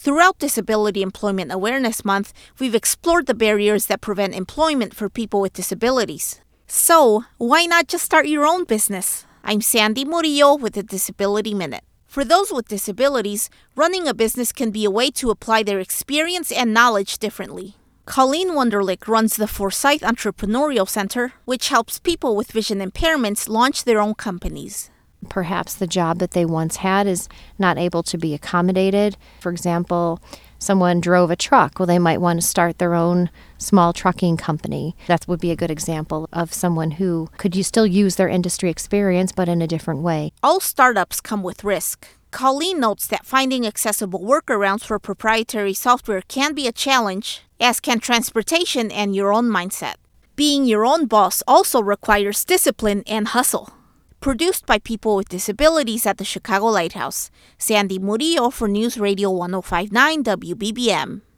Throughout Disability Employment Awareness Month, we've explored the barriers that prevent employment for people with disabilities. So, why not just start your own business? I'm Sandy Murillo with the Disability Minute. For those with disabilities, running a business can be a way to apply their experience and knowledge differently. Colleen Wunderlich runs the Forsyth Entrepreneurial Center, which helps people with vision impairments launch their own companies. Perhaps the job that they once had is not able to be accommodated. For example, someone drove a truck. Well, they might want to start their own small trucking company. That would be a good example of someone who could still use their industry experience, but in a different way. All startups come with risk. Colleen notes that finding accessible workarounds for proprietary software can be a challenge, as can transportation and your own mindset. Being your own boss also requires discipline and hustle. Produced by people with disabilities at the Chicago Lighthouse. Sandy Murillo for News Radio 105.9 WBBM.